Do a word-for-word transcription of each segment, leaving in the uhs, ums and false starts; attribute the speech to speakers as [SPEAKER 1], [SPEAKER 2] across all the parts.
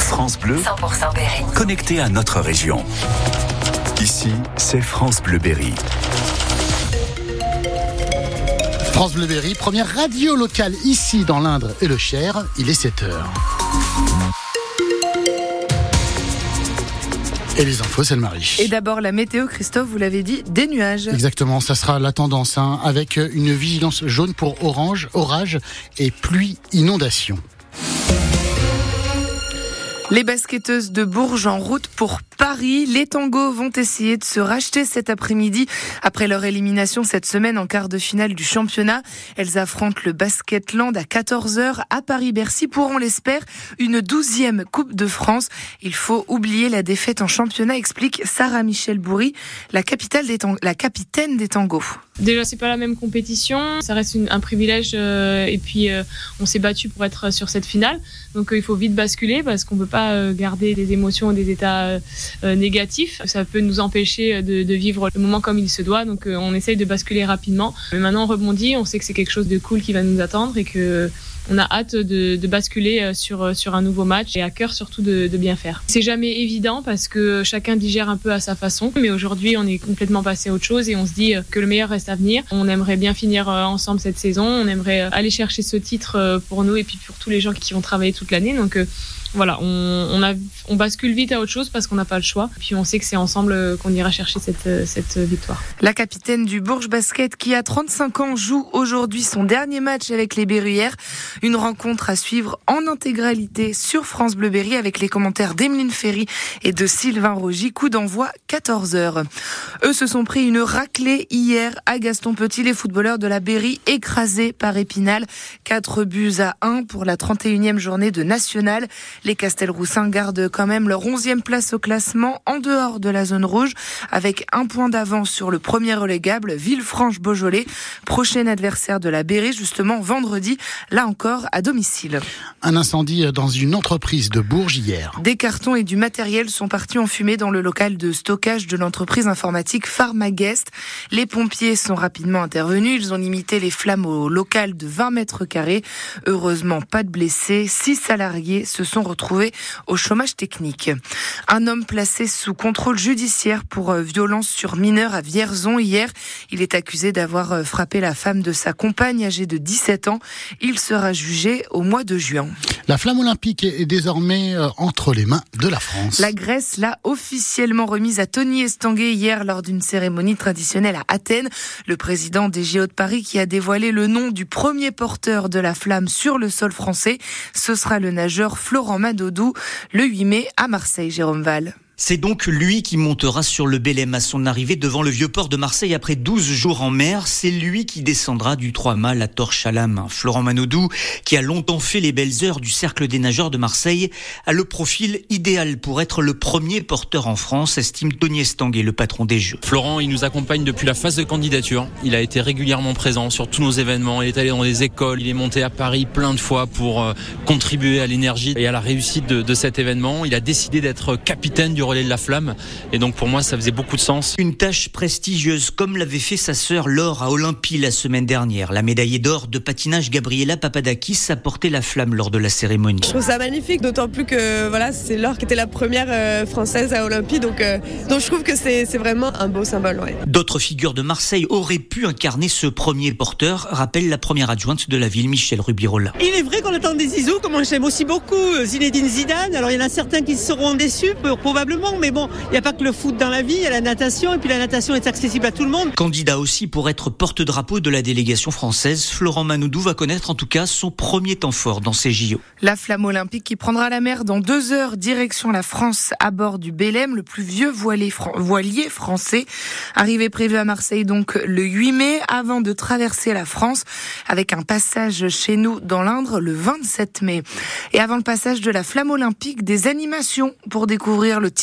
[SPEAKER 1] France Bleu,
[SPEAKER 2] cent pour cent Berry.
[SPEAKER 1] Connecté à notre région. Ici, c'est France Bleu Berry.
[SPEAKER 3] France Bleu Berry, première radio locale ici dans l'Indre et le Cher. Il est sept heures. Et les infos, c'est le Marie.
[SPEAKER 4] Et d'abord la météo, Christophe, vous l'avez dit, des nuages.
[SPEAKER 3] Exactement, ça sera la tendance, hein, avec une vigilance jaune pour orange, orage et pluie, inondation.
[SPEAKER 4] Les basketteuses de Bourges en route pour Paris. Les tangos vont essayer de se racheter cet après-midi après leur élimination cette semaine en quart de finale du championnat. Elles affrontent le Basketland à quatorze heures à Paris-Bercy pour, on l'espère, une douzième Coupe de France. Il faut oublier la défaite en championnat, explique Sarah Michel Bourri, la, capitale des tang- la capitaine des tangos.
[SPEAKER 5] Déjà, c'est pas la même compétition, ça reste une, un privilège euh, et puis euh, on s'est battu pour être sur cette finale. Donc euh, il faut vite basculer parce qu'on peut pas euh, garder des émotions, des états euh, négatifs. Ça peut nous empêcher de, de vivre le moment comme il se doit. Donc euh, on essaye de basculer rapidement. Mais maintenant on rebondit, on sait que c'est quelque chose de cool qui va nous attendre et que on a hâte de, de basculer sur, sur un nouveau match et à cœur surtout de, de bien faire. C'est jamais évident parce que chacun digère un peu à sa façon, mais aujourd'hui on est complètement passé à autre chose et on se dit que le meilleur reste à venir. On aimerait bien finir ensemble cette saison, on aimerait aller chercher ce titre pour nous et puis pour tous les gens qui vont travailler toute l'année. Donc voilà, on, on, a, on bascule vite à autre chose parce qu'on n'a pas le choix. Puis on sait que c'est ensemble qu'on ira chercher cette, cette victoire.
[SPEAKER 4] La capitaine du Bourges Basket qui a trente-cinq ans joue aujourd'hui son dernier match avec les Berruyères. Une rencontre à suivre en intégralité sur France Bleu Berry avec les commentaires d'Emeline Ferry et de Sylvain Rogy. Coup d'envoi quatorze heures. Eux se sont pris une raclée hier à Gaston-Petit. Les footballeurs de la Berry écrasés par Épinal. quatre buts à un pour la trente et unième journée de National. Les Castelroussins gardent quand même leur onzième place au classement en dehors de la zone rouge avec un point d'avance sur le premier relégable, Villefranche-Beaujolais. Prochain adversaire de la Berry, justement vendredi, là encore à domicile.
[SPEAKER 3] Un incendie dans une entreprise de Bourges hier.
[SPEAKER 4] Des cartons et du matériel sont partis en fumée dans le local de stockage de l'entreprise informatique Pharmaguest. Les pompiers sont rapidement intervenus. Ils ont limité les flammes au local de vingt mètres carrés. Heureusement, pas de blessés. Six salariés se sont retrouvés au chômage technique. Un homme placé sous contrôle judiciaire pour violence sur mineur à Vierzon hier. Il est accusé d'avoir frappé la femme de sa compagne âgée de dix-sept ans. Il sera jugé au mois de juin.
[SPEAKER 3] La flamme olympique est désormais entre les mains de la France.
[SPEAKER 4] La Grèce l'a officiellement remise à Tony Estanguet hier lors d'une cérémonie traditionnelle à Athènes. Le président des J O de Paris qui a dévoilé le nom du premier porteur de la flamme sur le sol français. Ce sera le nageur Florent Manodou le huit mai à Marseille, Jérôme Val.
[SPEAKER 6] C'est donc lui qui montera sur le Bélem à son arrivée devant le vieux port de Marseille après douze jours en mer. C'est lui qui descendra du trois-mâts la torche à la main. Florent Manodou, qui a longtemps fait les belles heures du cercle des nageurs de Marseille, a le profil idéal pour être le premier porteur en France, estime Tony Estanguet, le patron des Jeux.
[SPEAKER 7] Florent, il nous accompagne depuis la phase de candidature. Il a été régulièrement présent sur tous nos événements. Il est allé dans les écoles, il est monté à Paris plein de fois pour euh, contribuer à l'énergie et à la réussite de, de cet événement. Il a décidé d'être capitaine du relais de la flamme et donc pour moi ça faisait beaucoup de sens.
[SPEAKER 6] Une tâche prestigieuse comme l'avait fait sa sœur Laure à Olympie la semaine dernière. La médaillée d'or de patinage Gabriela Papadakis a porté la flamme lors de la cérémonie.
[SPEAKER 8] Je trouve ça magnifique, d'autant plus que voilà, c'est Laure qui était la première euh, française à Olympie, donc, euh, donc je trouve que c'est, c'est vraiment un beau symbole. Ouais.
[SPEAKER 6] D'autres figures de Marseille auraient pu incarner ce premier porteur, rappelle la première adjointe de la ville, Michel Rubirola.
[SPEAKER 9] Il est vrai qu'on attend des Zizou, comme j'aime aussi beaucoup Zinedine Zidane. Alors il y en a certains qui seront déçus, probablement. Mais bon, il n'y a pas que le foot dans la vie, il y a la natation, et puis la natation est accessible à tout le monde.
[SPEAKER 6] Candidat aussi pour être porte-drapeau de la délégation française, Florent Manodou va connaître en tout cas son premier temps fort dans ces J O.
[SPEAKER 4] La flamme olympique qui prendra la mer dans deux heures, direction la France à bord du Bélem, le plus vieux voilier, fran- voilier français. Arrivée prévue à Marseille donc le huit mai, avant de traverser la France, avec un passage chez nous dans l'Indre le vingt-sept mai. Et avant le passage de la flamme olympique, des animations pour découvrir le tir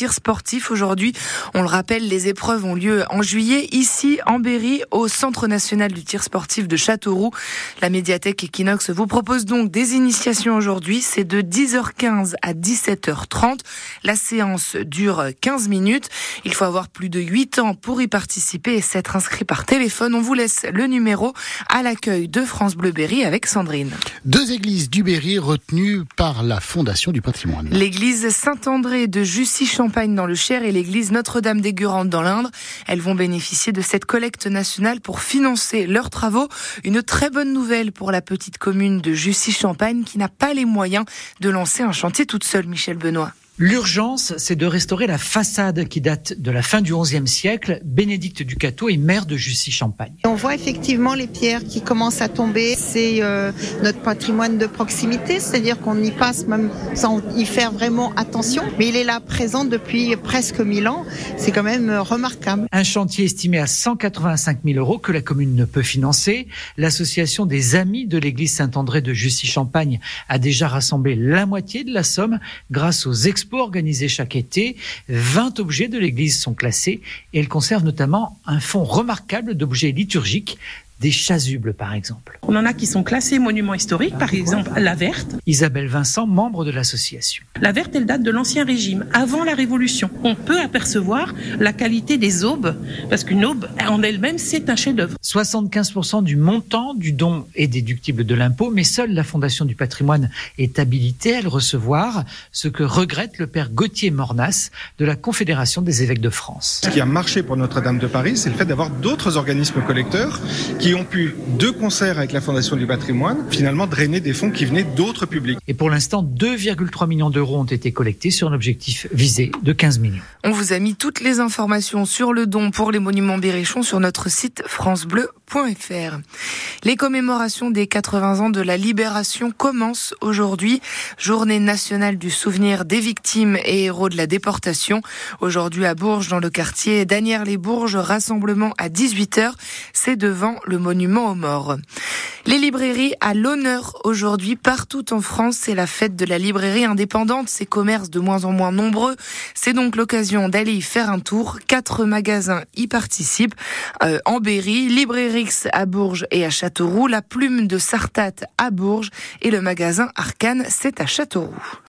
[SPEAKER 4] tir sportif aujourd'hui. On le rappelle, les épreuves ont lieu en juillet, ici en Berry, au Centre national du tir sportif de Châteauroux. La médiathèque Equinox vous propose donc des initiations aujourd'hui. C'est de dix heures quinze à dix-sept heures trente. La séance dure quinze minutes. Il faut avoir plus de huit ans pour y participer et s'être inscrit par téléphone. On vous laisse le numéro à l'accueil de France Bleu Berry avec Sandrine.
[SPEAKER 3] Deux églises du Berry retenues par la Fondation du patrimoine.
[SPEAKER 4] L'église Saint-André de Jussy-Champagne dans le Cher et l'église Notre-Dame des Gurantes dans l'Indre. Elles vont bénéficier de cette collecte nationale pour financer leurs travaux. Une très bonne nouvelle pour la petite commune de Jussy-Champagne qui n'a pas les moyens de lancer un chantier toute seule, Michel Benoît.
[SPEAKER 2] L'urgence, c'est de restaurer la façade qui date de la fin du onzième siècle. Bénédicte Ducato est maire de Jussy-Champagne.
[SPEAKER 10] On voit effectivement les pierres qui commencent à tomber. C'est euh, notre patrimoine de proximité, c'est-à-dire qu'on y passe même sans y faire vraiment attention. Mais il est là présent depuis presque mille ans. C'est quand même euh, remarquable.
[SPEAKER 2] Un chantier estimé à cent quatre-vingt-cinq mille euros que la commune ne peut financer. L'association des Amis de l'église Saint-André de Jussy-Champagne a déjà rassemblé la moitié de la somme grâce aux expos organisés chaque été. vingt objets de l'église sont classés et elle conserve notamment un fonds remarquable d'objets liturgiques, des chasubles par exemple.
[SPEAKER 11] On en a qui sont classés monuments historiques, par exemple la Verte.
[SPEAKER 2] Isabelle Vincent, membre de l'association.
[SPEAKER 11] La Verte, elle date de l'Ancien Régime, avant la Révolution. On peut apercevoir la qualité des aubes, parce qu'une aube en elle-même, c'est un chef-d'œuvre.
[SPEAKER 2] soixante-quinze pour cent du montant du don est déductible de l'impôt, mais seule la Fondation du patrimoine est habilitée à le recevoir, ce que regrette le père Gauthier Mornas de la Confédération des évêques de France.
[SPEAKER 12] Ce qui a marché pour Notre-Dame de Paris, c'est le fait d'avoir d'autres organismes collecteurs qui ont pu, de concert avec la Fondation du patrimoine, finalement drainer des fonds qui venaient d'autres publics.
[SPEAKER 2] Et pour l'instant, deux virgule trois millions d'euros ont été collectés sur un objectif visé de quinze millions.
[SPEAKER 4] On vous a mis toutes les informations sur le don pour les monuments berrichons sur notre site francebleu point f r. Les commémorations des quatre-vingts ans de la Libération commencent aujourd'hui. Journée nationale du souvenir des victimes et héros de la déportation. Aujourd'hui à Bourges, dans le quartier d'Asnières-les-Bourges, rassemblement à dix-huit heures. C'est devant le monument aux morts. Les librairies à l'honneur aujourd'hui partout en France. C'est la fête de la librairie indépendante. Ces commerces de moins en moins nombreux. C'est donc l'occasion d'aller y faire un tour. Quatre magasins y participent. Euh, en Berry, Librairie à Bourges et à Châteauroux, la Plume de Sartat à Bourges et le magasin Arcane, c'est à Châteauroux.